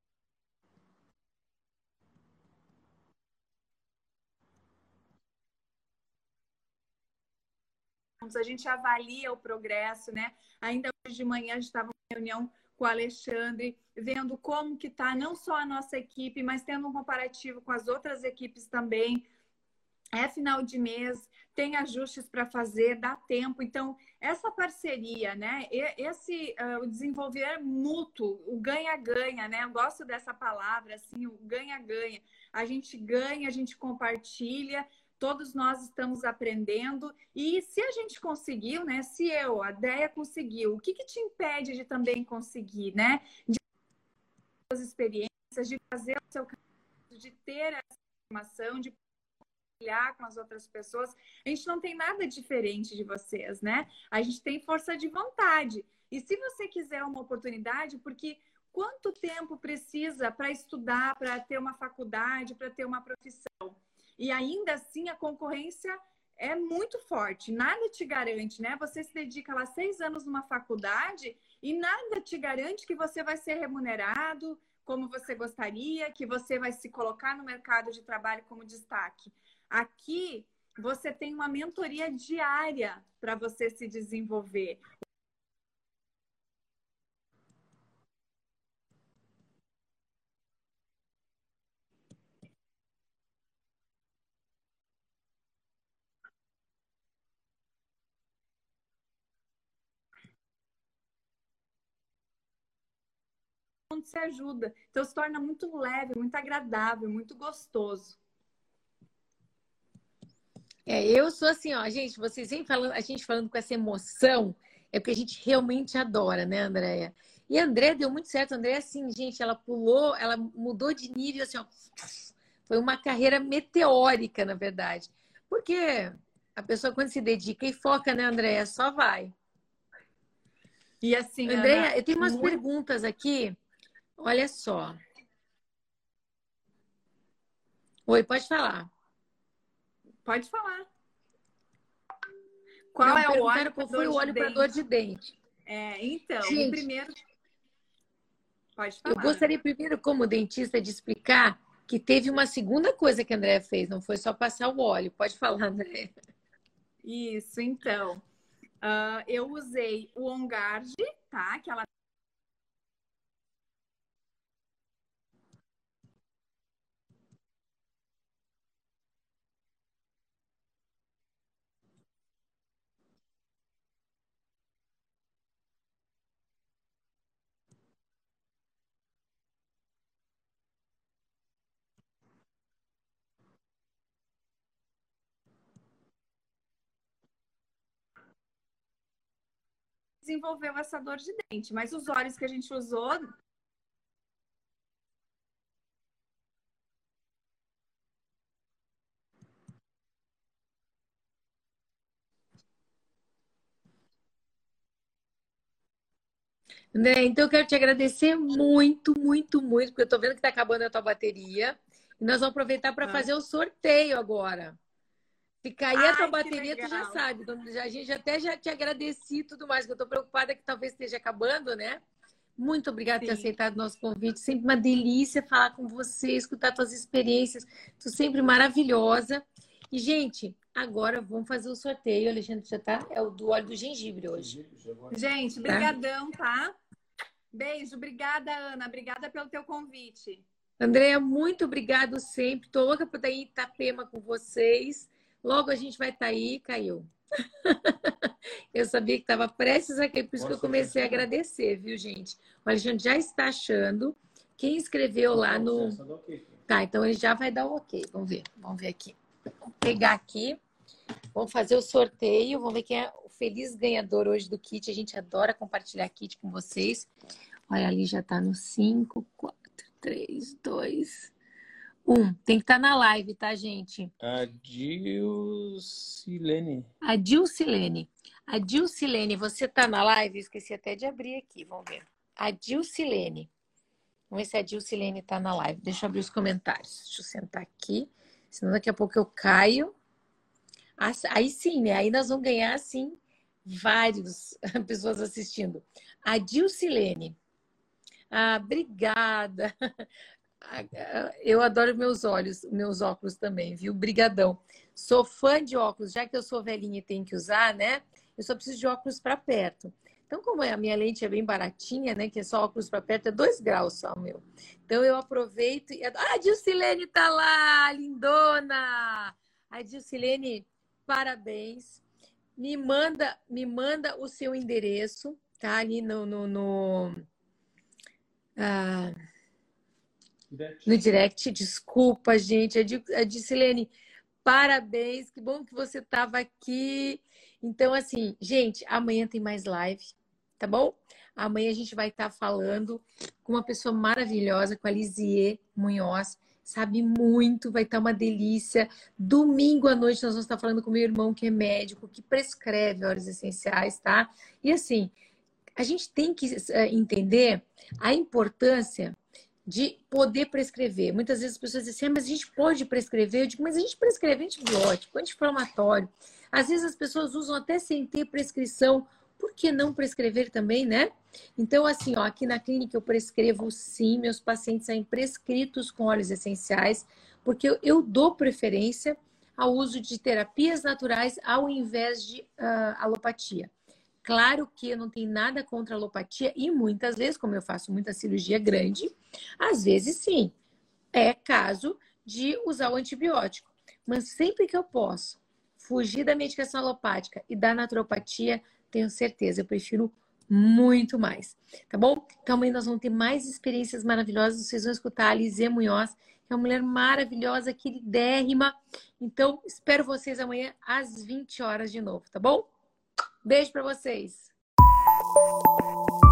A gente avalia o progresso, né? Ainda hoje de manhã a gente estava em reunião com o Alexandre, vendo como que está não só a nossa equipe, mas tendo um comparativo com as outras equipes também. É final de mês, tem ajustes para fazer, dá tempo. Então, essa parceria, né? O desenvolver mútuo, o ganha-ganha, né? Eu gosto dessa palavra, assim, o ganha-ganha. A gente ganha, a gente compartilha, todos nós estamos aprendendo. E se a gente conseguiu, né? Se a Déia conseguiu, o que te impede de também conseguir, né? De ter as experiências, de fazer o seu caminho, de ter essa informação, de com as outras pessoas, a gente não tem nada diferente de vocês, né? A gente tem força de vontade. E se você quiser uma oportunidade, porque quanto tempo precisa para estudar, para ter uma faculdade, para ter uma profissão? E ainda assim a concorrência é muito forte, nada te garante, né? Você se dedica lá 6 anos numa faculdade e nada te garante que você vai ser remunerado como você gostaria, que você vai se colocar no mercado de trabalho como destaque. Aqui você tem uma mentoria diária para você se desenvolver. Onde se ajuda. Então se torna muito leve, muito agradável, muito gostoso. Eu sou assim, ó, gente, vocês vêm falando, a gente falando com essa emoção, é porque a gente realmente adora, né, Andréia? E a André deu muito certo. A André, assim, gente, ela pulou, ela mudou de nível, assim, ó, foi uma carreira meteórica, na verdade. Porque a pessoa, quando se dedica e foca, né, Andréia, só vai. E assim, Ana, Andréia, eu tenho umas muito... perguntas aqui. Olha só. Oi, pode falar. Pode falar. Qual Não, é o óleo perguntaram para qual foi dor o de óleo para dor de dente? dente. Então, o Gente, primeiro... Pode eu falar, Ana. gostaria primeiro, como dentista, de explicar que teve uma segunda coisa que a Andréia fez, não foi só passar o óleo. Pode falar, Andréia. Isso, então. Eu usei o On Guard, tá? Que ela desenvolveu essa dor de dente. Mas os óleos que a gente usou, Né? Então, eu quero te agradecer muito, muito, muito, porque eu tô vendo que tá acabando a tua bateria. E nós vamos aproveitar para ah, fazer o sorteio agora. Se cair a tua ai, que bateria, tu já legal. sabe. Então, a gente até já te agradeci e tudo mais, que eu tô preocupada que talvez esteja acabando, né? Muito obrigada por ter Sim. aceitado o nosso convite. Sempre uma delícia falar com você, escutar tuas experiências. Tu sempre maravilhosa. E, gente, agora vamos fazer o sorteio. O Alexandre já tá? É o do óleo do gengibre hoje, Gente, tá? brigadão, tá? Beijo, obrigada, Ana. Obrigada pelo teu convite. Andréia, muito obrigado sempre. Tô louca por estar em Itapema com vocês. Logo a gente vai estar aí, caiu. Eu sabia que estava prestes a cair, por isso que eu comecei a agradecer, viu, gente? O Alexandre já está achando. Quem escreveu lá no. Tá, então ele já vai dar o ok. Vamos ver aqui. Vou pegar aqui. Vamos fazer o sorteio. Vamos ver quem é o feliz ganhador hoje do kit. A gente adora compartilhar kit com vocês. Olha, ali já está no 5, 4, 3, 2, 1. Tem que estar na live, tá, gente? A Dilcilene. A Dilcilene. A Dilcilene, você tá na live? Esqueci até de abrir aqui, vamos ver. A Dilcilene. Vamos ver se a Dilcilene tá na live. Deixa eu abrir os comentários. Deixa eu sentar aqui, senão daqui a pouco eu caio. Aí sim, né? Aí nós vamos ganhar, assim, várias pessoas assistindo. A Dilcilene. Ah, obrigada. Eu adoro meus óculos também, viu? Brigadão. Sou fã de óculos, já que eu sou velhinha e tenho que usar, né? Eu só preciso de óculos para perto. Então, como a minha lente é bem baratinha, né? Que é só óculos para perto, é 2 graus só, meu. Então, eu aproveito e... Ah, a Dilcilene tá lá, lindona! A Dilcilene, parabéns. Me manda o seu endereço, tá? Ali ah, no direct. Desculpa, gente. A Dicilene, parabéns. Que bom que você estava aqui. Então, assim, gente, amanhã tem mais live, tá bom? Amanhã a gente vai estar falando com uma pessoa maravilhosa, com a Lisier Munhoz. Sabe muito, vai estar uma delícia. Domingo à noite nós vamos estar falando com meu irmão, que é médico, que prescreve óleos essenciais, tá? E assim, a gente tem que entender a importância de poder prescrever. Muitas vezes as pessoas dizem assim, mas a gente pode prescrever. Eu digo, mas a gente prescreve antibiótico, anti-inflamatório. Às vezes as pessoas usam até sem ter prescrição. Por que não prescrever também, né? Então, assim, ó, aqui na clínica eu prescrevo sim, meus pacientes saem prescritos com óleos essenciais, porque eu dou preferência ao uso de terapias naturais ao invés de alopatia. Claro que eu não tenho nada contra a alopatia e muitas vezes, como eu faço muita cirurgia grande, às vezes sim, é caso de usar o antibiótico. Mas sempre que eu posso fugir da medicação alopática e da naturopatia, tenho certeza, eu prefiro muito mais, tá bom? Então amanhã nós vamos ter mais experiências maravilhosas, vocês vão escutar a Lisier Munhoz, que é uma mulher maravilhosa, queridérrima. Então, espero vocês amanhã às 20 horas de novo, tá bom? Beijo para vocês.